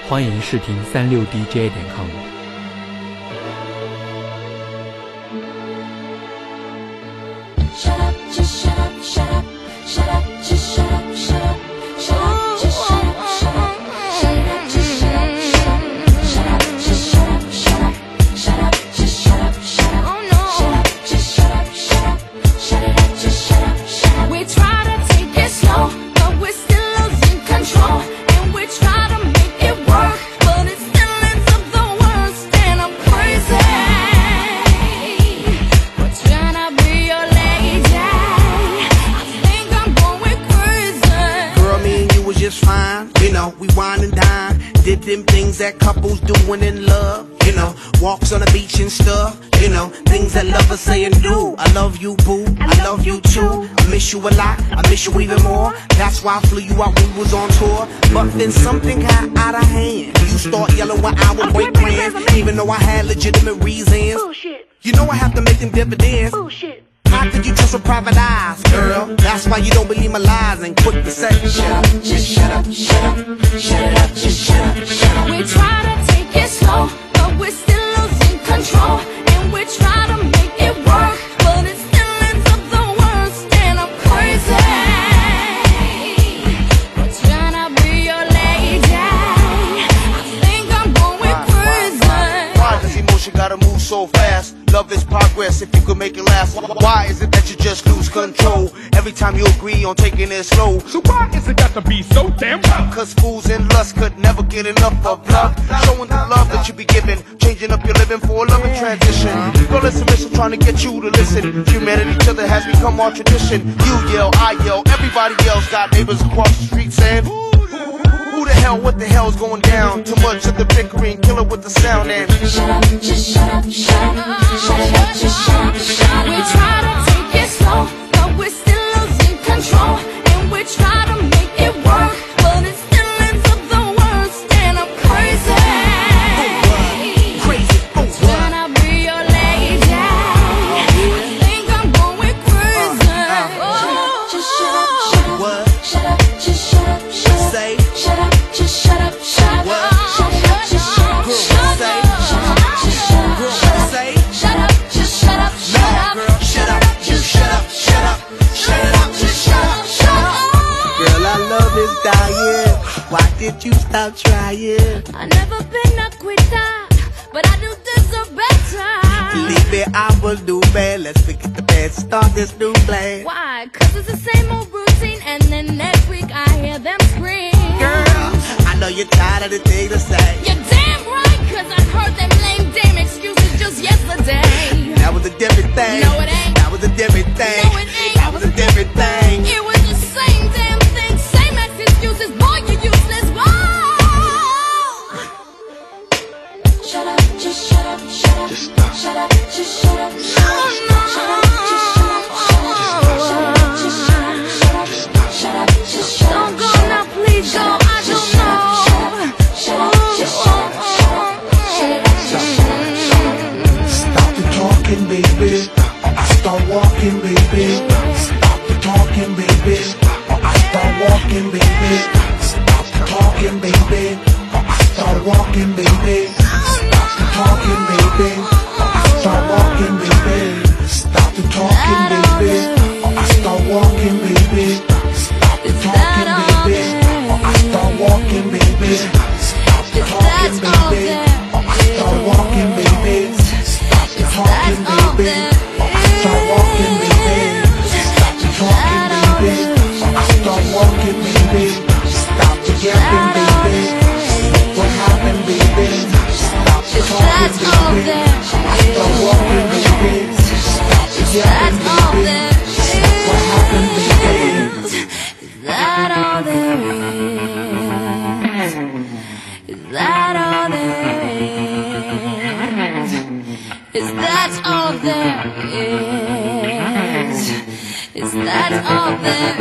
欢迎试听36DJ.com。 Just fine, you know, we wine and dine. Did them things that couples doing in love, you know, walks on the beach and stuff, you know, things that lovers say and do. I love you, boo, I love you too. I miss you a lot, I miss you even more. That's why I flew you out when we was on tour. But then something got out of hand. You start yelling when I would break plans, even though I had legitimate reasons. Bullshit. You know I have to make them dividends. Bullshit. How could you trust with private eyes, girl? That's why you don't believe my lies and quick to say, shut up, just shut up, shut up, shut it up, just shut up, shut up. We try to take it slow, but we're still losing control. And we try to make it work, but it still ends up the worst. And I'm crazy. We're trying to be your lady. I think I'm going crazy. Why does emotion gotta move so fast? Love is progress if you could make it last. Why is it that you just lose control every time you agree on taking it slow? So why is it got to be so damn rough? Cause fools in lust could never get enough of love. Showing the love that you be giving, changing up your living for a loving transition. Girl, it's a mission trying to get you to listen. Humanity each other has become our tradition. You yell, I yell, everybody else. Got neighbors across the street saying, who the hell, what the hell's going down? Too much of the bickering, kill it with the sound and Shut up, just shut up, shut up, shut up, just shut up, shut up. We try to take it slow, but we're still losing control. And we try to make it work, but it still ends up the worst. And I'm crazy. Tryna be your lady. I think I'm going crazy. Just shut up, shut up. What? Shut up, just shut up, shut up. Say, Shut up, just shut up, shut up. What? Shut up, just shut up, shut say, up. Shut up, just shut up, shut up. say, Shut up, just shut up, shut no, up. girl, shut up, you shut up, shut up, shut it up, just shut up, shut up. Girl, our love is dying. Why did you stop trying? I've never been a quitter, but I do deserve better. Believe me, I will do bad. Let's forget the past, start this new plan. Why? Cause it's the same old routine, and then next week I hear them scream. Girl, I know you're tired of the thing to say. You're damn right, cause I heard them lame damn excuses just yesterday. That was a different thing. No, it ain't. That was a different thing. No, it ain't. That was a different thing. It was the same damn thing, same ex excuses. Boy, you useless. Whoa! Shut up, just shut up, shut up. Just stop. Shut up, just shut up, shut up. No, Shut up, just shut up, shut up. Shut up, just shut up, shut up. Shut up, just shut up. don't go now, please go. I don't know. Shut up, just shut up, shut up. Shut up, just shut up, shut up. Stop the talking, baby. Or I start walking, baby. Stop the talking, baby. Or I start walking, baby. Stop the talking, baby. Or I start walking, baby. Stop the talking, baby. Or I start walking, baby. Stop the talking, baby. Or I start walking, baby. Stop the talking, baby. Or I start walking, baby. Stop the talking, baby. Or I start walking, baby. Stop the talking, baby. Or I start walking, baby. Stop the talking, baby. Or I start walking, baby. Stop the yapping, baby. What happened, baby? Stop the talking, baby. Or I start walking, baby. Stop the yapping, baby. What happened, baby? Is that all there is? Is that all there is? Is that all there is? Is that all there